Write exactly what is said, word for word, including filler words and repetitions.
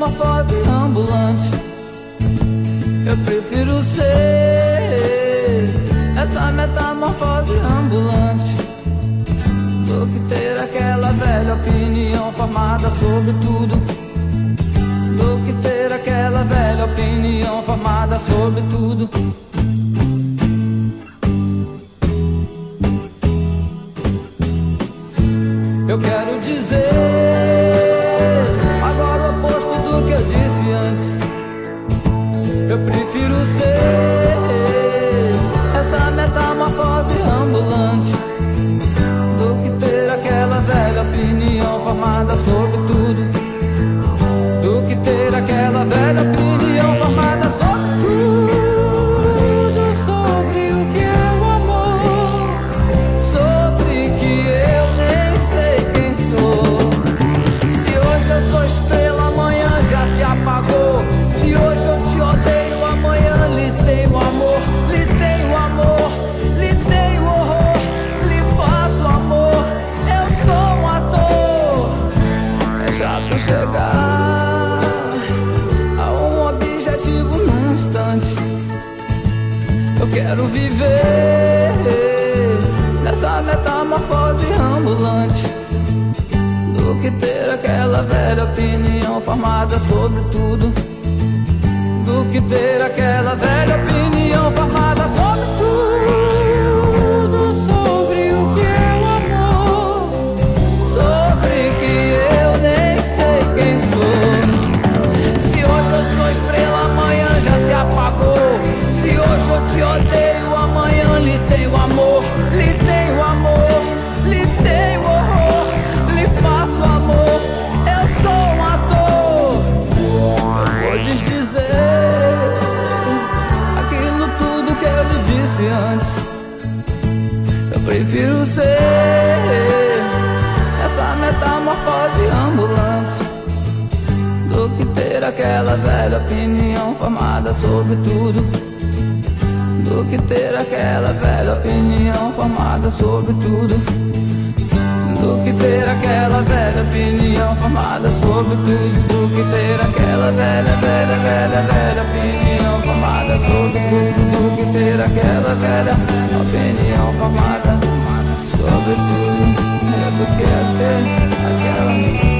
metamorfose ambulante. Eu prefiro ser essa metamorfose ambulante do que ter aquela velha opinião formada sobre tudo, do que ter aquela velha opinião formada sobre tudo. Eu quero dizer agora o oposto do que eu disse antes. Eu prefiro ser essa metamorfose ambulante do que ter aquela velha opinião formada sobre tudo, do que ter aquela velha opinião formada sobre tudo, sobre o que é o amor, sobre que eu nem sei quem sou. Se hoje eu sou estrela, amanhã já se apagou. Se hoje eu te odeio, amanhã lhe tenho amor, lhe tenho amor, lhe tenho horror, lhe faço amor. Eu sou um ator. É chato chegar a um objetivo num instante. Eu quero viver nessa metamorfose ambulante do que ter aquela velha opinião formada sobre tudo, do que ter aquela velha opinião formada sobre tudo, sobre o que é o amor, sobre que eu nem sei quem sou. Se hoje eu sou estrela, amanhã já se apagou. Se hoje eu te odeio, amanhã lhe tenho amor, lhe tenho amor, lhe tenho horror, lhe faço amor. Eu sou um ator. Podes dizer aquilo tudo que eu lhe disse antes. Eu prefiro ser essa metamorfose ambulante do que ter aquela velha opinião formada sobre tudo, do que ter aquela velha opinião formada sobre tudo, do que ter aquela velha opinião formada sobre tudo, do que ter aquela velha, velha, velha, velha opinião formada sobre tudo, do que ter aquela velha opinião formada sobre tudo, é do que ter aquela